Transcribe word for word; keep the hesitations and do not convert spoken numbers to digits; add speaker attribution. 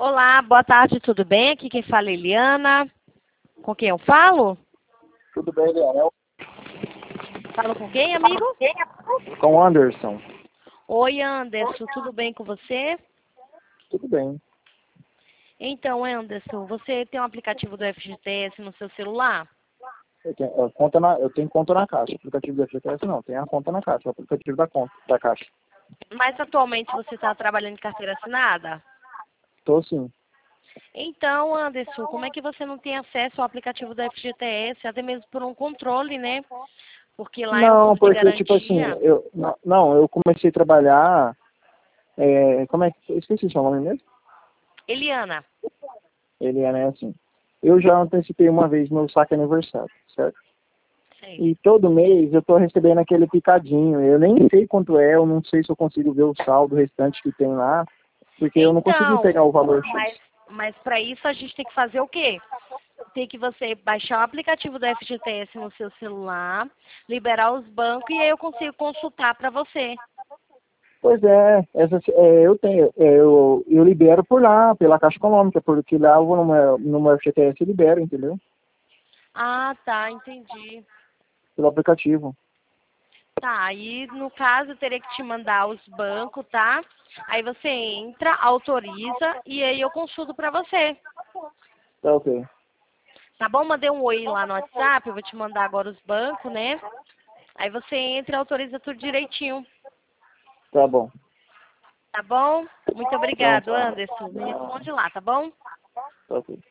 Speaker 1: Olá, boa tarde, tudo bem? Aqui quem fala é Eliana. Com quem eu falo?
Speaker 2: Tudo bem, Leonel?
Speaker 1: Falo com quem, amigo?
Speaker 2: Com o Anderson.
Speaker 1: Oi, Anderson, tudo bem com você?
Speaker 2: Tudo bem.
Speaker 1: Então, Anderson, você tem um aplicativo do F G T S no seu celular?
Speaker 2: Eu tenho, eu, conta na, eu tenho conta na Caixa. O aplicativo do F G T S não, tem a conta na Caixa, o aplicativo da conta da Caixa.
Speaker 1: Mas atualmente você está trabalhando em carteira assinada?
Speaker 2: Estou sim.
Speaker 1: Então, Anderson, como é que você não tem acesso ao aplicativo do F G T S, até mesmo por um controle, né? Porque lá é um
Speaker 2: Não,
Speaker 1: fundo de
Speaker 2: porque, tipo assim,
Speaker 1: garantia.
Speaker 2: eu, não, não, eu comecei a trabalhar, é, como é que, eu esqueci o seu nome mesmo?
Speaker 1: Eliana.
Speaker 2: Ele é, né, assim, eu já antecipei uma vez meu saque aniversário, certo?
Speaker 1: Sim.
Speaker 2: E todo mês eu estou recebendo aquele picadinho, eu nem sei quanto é, eu não sei se eu consigo ver o saldo restante que tem lá, porque eu não consegui
Speaker 1: Então,
Speaker 2: pegar o valor
Speaker 1: mas,
Speaker 2: X.
Speaker 1: mas para isso a gente tem que fazer o quê? Tem que você baixar o aplicativo do F G T S no seu celular, liberar os bancos e aí eu consigo consultar para você.
Speaker 2: Pois é, essa, é, eu tenho, é, eu, eu libero por lá, pela Caixa Econômica, porque lá eu vou no meu, no meu F G T S e libero, entendeu?
Speaker 1: Ah, tá, entendi.
Speaker 2: Pelo aplicativo.
Speaker 1: Tá, aí no caso eu teria que te mandar os bancos, tá? Aí você entra, autoriza e aí eu consulto para você.
Speaker 2: Tá ok.
Speaker 1: Tá bom? Mandei um oi lá no WhatsApp, eu vou te mandar agora os bancos, né? Aí você entra e autoriza tudo direitinho.
Speaker 2: Tá bom.
Speaker 1: Tá bom? Muito
Speaker 2: Então
Speaker 1: obrigado,
Speaker 2: tá.
Speaker 1: Anderson. Me responde lá, tá bom?
Speaker 2: Tá ok.